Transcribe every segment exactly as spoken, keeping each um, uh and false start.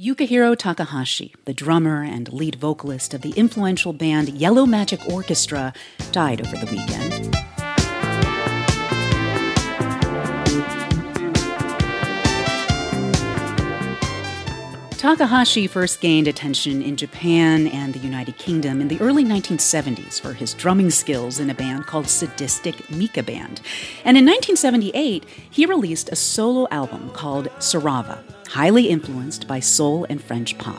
Yukihiro Takahashi, the drummer and lead vocalist of the influential band Yellow Magic Orchestra, died over the weekend. Takahashi first gained attention in Japan and the United Kingdom in the early nineteen seventies for his drumming skills in a band called Sadistic Mika Band. And in nineteen seventy-eight, he released a solo album called Sarava, highly influenced by soul and French pop.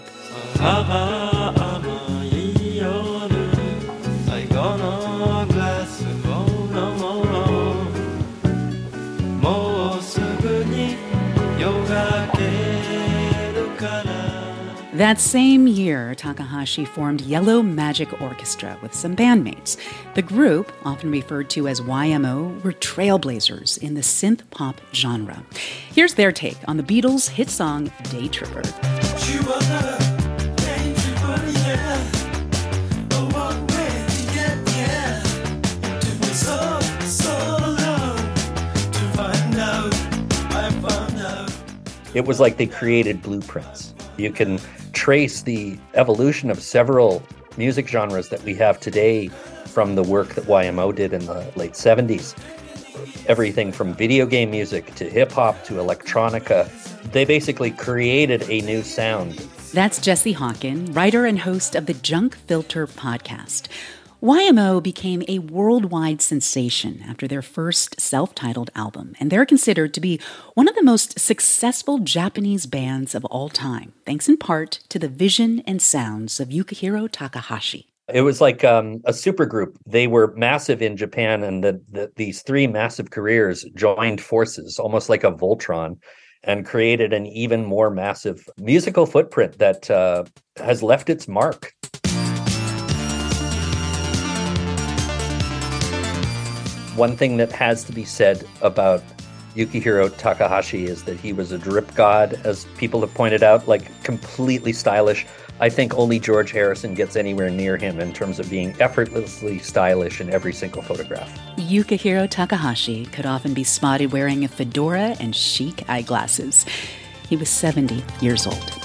That same year, Takahashi formed Yellow Magic Orchestra with some bandmates. The group, often referred to as Y M O, were trailblazers in the synth pop genre. Here's their take on the Beatles' hit song Day Tripper. It was like they created blueprints. You can trace the evolution of several music genres that we have today from the work that Y M O did in the late seventies. Everything from video game music to hip-hop to electronica. They basically created a new sound. That's Jesse Hawken, writer and host of the Junk Filter podcast. Y M O became a worldwide sensation after their first self-titled album, and they're considered to be one of the most successful Japanese bands of all time, thanks in part to the vision and sounds of Yukihiro Takahashi. It was like um, a supergroup. They were massive in Japan, and the, the, these three massive careers joined forces, almost like a Voltron, and created an even more massive musical footprint that uh, has left its mark. One thing that has to be said about Yukihiro Takahashi is that he was a drip god, as people have pointed out, like completely stylish. I think only George Harrison gets anywhere near him in terms of being effortlessly stylish in every single photograph. Yukihiro Takahashi could often be spotted wearing a fedora and chic eyeglasses. He was seventy years old.